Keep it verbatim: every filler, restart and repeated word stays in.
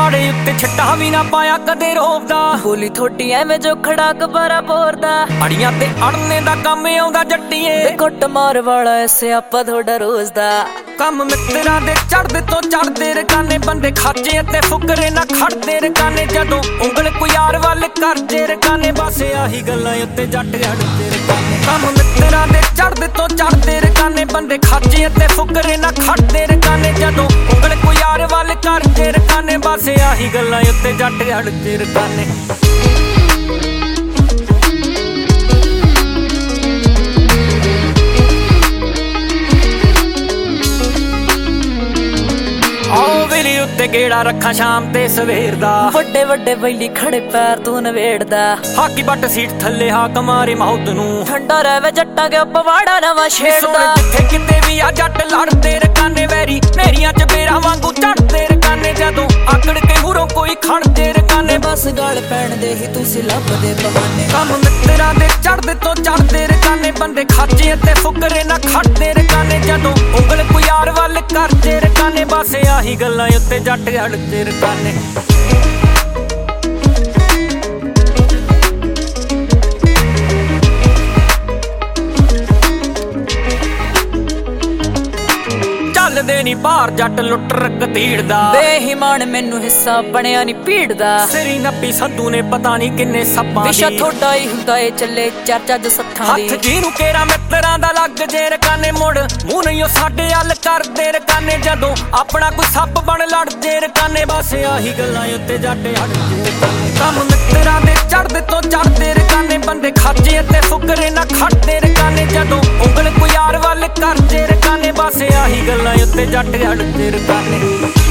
ਮਾੜੇ उत्ते छिट्टा भी ना पाया कदे रोबदा बोली थोड़ी एवें जो खड़ा कबारा बोरदा अड़ियां ते अड़ने दा काम आउंदा जट्टीए कुट मार वाला ऐसे आपा थोड़ा रोज दा कम मित्रा दे चढ़दे तो चढ़दे रकाने बंदे खाचे ते फुकरे ना खड़दे रकाने जदों उंगल कोई यार वाल करदे रकाने बस आही गल्लां उत्ते जट अड़दे रकाने कम मित्रा दे चढ़दे तो चढ़दे रकाने बंदे खाचे ते फुकरे ना खड़दे रकाने जदों उंगल कोई यार वाल करदे रकाने बस आही गल्लां उत्ते जट अड़दे रकाने उत्ते गेड़ा रखा शाम ते सवेर दा वड्डे वड्डे बैली खड़े पैर तू नवेड़दा हाकी बट सीट थल्ले हाक मारे मौत नू ठंडा रहवे जट्टा के पवाड़ा नवा छेड़दा जिथे किते भी आ जट लड़दे रकाने वैरी मेरियां च बेरा वांगू चढ़दे रकाने जदों आकड़ के मूरों कोई खड़दे रकाने बस गल पैण दे ही तुसी लभदे बहाने कम मित्रा दे चढ़दे तो चढ़दे रकाने बंदे खाचे ते फुकरे ना खड़दे रकाने जदों उंगल कोई यार वाल करदे रकाने बस आही गल्लां उत्ते जट अड़दे रकाने चलदे नी बाहर जट लुट रक तीड़दा बेईमान मैनू हिस्सा बनया नी भीड़ दा सिरी नप्पी संधू ने पता नहीं किन्ने सप्पां दी विशा थोड़ा ही हुंदा ए चले चर्चा ज सत्थां दी हथ जीनू केरा मित्रां दा लग जे रकाने मुड़ मूंह नहीं साडे हल करदे रकाने जदों अपना कोई सप बन लड़दे रकाने बस आही गल्लां उत्ते जट अड़दे रकाने कम मित्रां दे चढ़दे तो चढ़दे रकाने बंदे खाचे ते फुकरे ना खड़दे रकाने जदों उंगल कोई यार वाल करदे रकाने बस आही गल्लां उत्ते जट अड़दे रकाने।